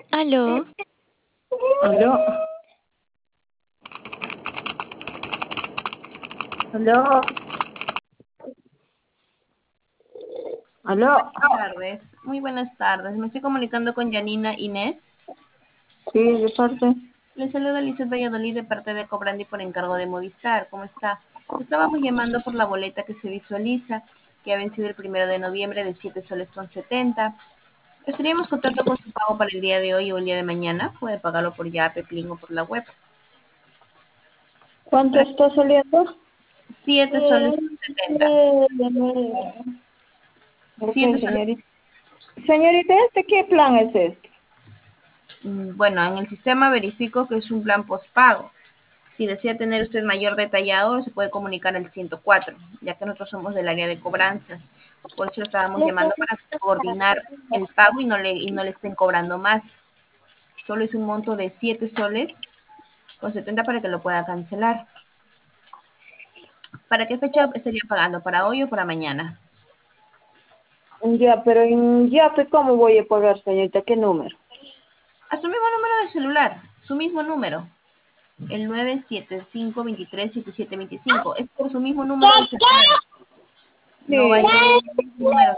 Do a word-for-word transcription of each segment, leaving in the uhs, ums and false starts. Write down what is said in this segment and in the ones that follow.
Aló, Aló, aló, aló. Tardes, muy buenas tardes. Me estoy comunicando con Janina Inés. Sí, de parte. Le saluda Lizeth Valladolid de parte de Cobrandi por encargo de Movistar. ¿Cómo está? Estábamos llamando por la boleta que se visualiza, que ha vencido el primero de noviembre de siete soles con setenta. Estaríamos contando con su pago para el día de hoy o el día de mañana. Puede pagarlo por Yape, Plin o por la web. ¿Cuánto está saliendo? siete soles con setenta. Ok, siete soles. señorita. Señorita, ¿este qué plan es este? mm, Bueno, en el sistema verifico que es un plan postpago. Si desea tener usted mayor detallado, se puede comunicar al ciento cuatro, ya que nosotros somos del área de cobranzas. Por eso lo estábamos llamando para coordinar el pago y no le, y no le estén cobrando más. Solo es un monto de siete soles con setenta para que lo pueda cancelar. ¿Para qué fecha estaría pagando? ¿Para hoy o para mañana? Ya, pero en Yape, ¿cómo voy a pagar, señorita? ¿Qué número? A su mismo número de celular, su mismo número, el nueve siete cinco, veintitrés, setenta y siete veinticinco. Es por su mismo número de celular. No va a Sí. ir su número.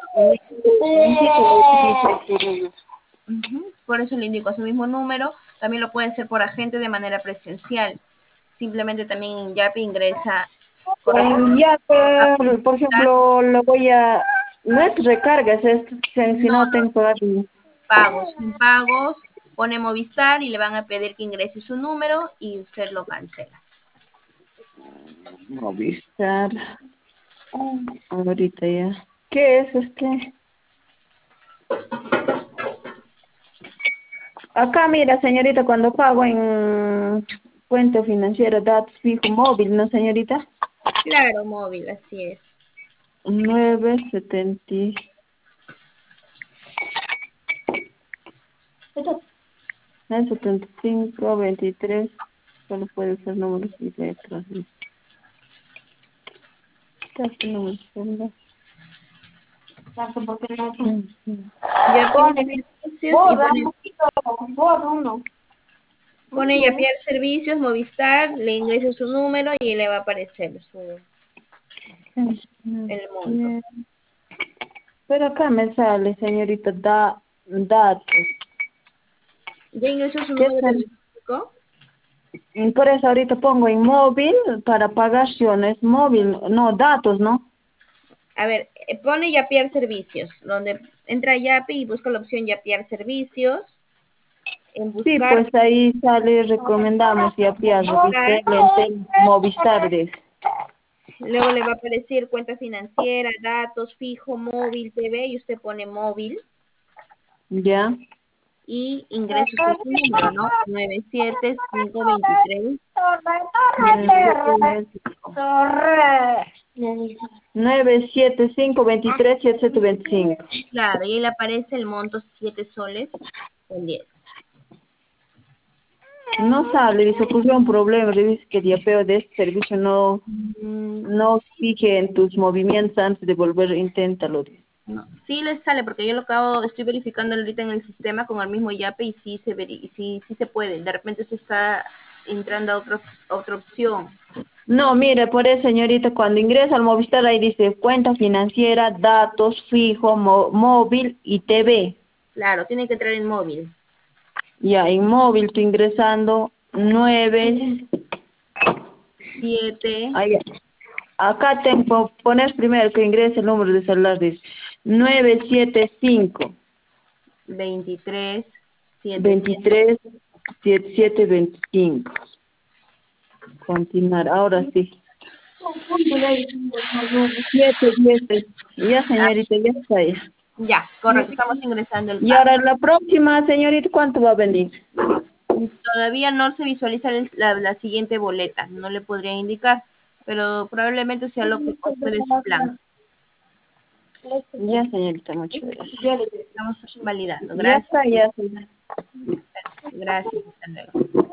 Sí. Ujú. Por eso le indico a su mismo número. También lo puede hacer por agente de manera presencial. Simplemente también en Yapi ingresa En correspondiente a Yape, por Movistar. ejemplo, lo voy a... No es recargas, es si si No, no no, tengo que pagar. pagos. En pagos pone Movistar y le van a pedir que ingrese su número y usted lo cancela. Movistar. Ahorita ya. ¿Qué es este? Acá, mira, señorita, cuando pago en cuenta financiera, datos fijo móvil, ¿no, señorita? Claro, móvil, así es. Nueve setenta, nueve setenta y cinco veintitrés. Solo puede ser números y letras. ¿Qué hace número? ¿Verdad? Ujú. Ya pide Pone, servicios y borra, pone, borra uno. pone ya Ujú. pide servicios, Movistar, le ingresa su número y le va a aparecer su, el monto. Pero acá me sale, señorita, da, datos. ¿Ya ingresó su ¿Qué número tal? telefónico? Y por eso ahorita pongo en móvil para pagaciones, móvil, no, datos, ¿no? A ver, eh, pone Yapiar Servicios, donde entra a Yapi y busca la opción Yapiar Servicios. En Sí, buscar, pues ahí sale, recomendamos y apiar, buscar, Movistar, Entel, Movistar, dice. luego le va a aparecer cuenta financiera, datos, fijo, móvil, T V, y usted pone móvil ¿Ya? y ingresa usted su número, ¿no? nueve siete cinco dos tres siete siete dos cinco. nueve siete cinco veintitrés siete siete veinticinco. Claro, y ahí le aparece el monto siete soles con diez. No sale, dice, ocurrió un problema, le dice que el yapeo de este servicio no, Mm, no sí, fije en tus movimientos antes de volver, inténtalo, dice. no, sí les sale porque yo lo acabo, estoy verificando ahorita en el sistema con el mismo Yape y sí se veri- y sí, sí se puede. De repente se está entrando a otra, a otra opción. No, mire, por eso, señorita, cuando ingresa al Movistar ahí dice cuenta financiera, datos, fijo, mo- móvil y T V. Claro, tiene que entrar en móvil. Ya, en móvil tú ingresando nueve, Siete, ahí, acá tengo, poner primero que ingrese el número de celular, dice nueve siete cinco veintitrés, siete siete. veintitrés setenta y siete veinticinco. Continuar, ahora sí. Siete, siete. Ya, señorita, ya está ahí. Ya, correcto, estamos ingresando el Y pago. ahora la próxima, señorita, ¿cuánto va a venir? Todavía no se visualiza el- la, la siguiente boleta, no le podría indicar, pero probablemente sea lo que conste de su plan. Ya, señorita, muchas gracias. Estamos validando. Ya Gracias. está, ya, señorita. Gracias. Hasta luego.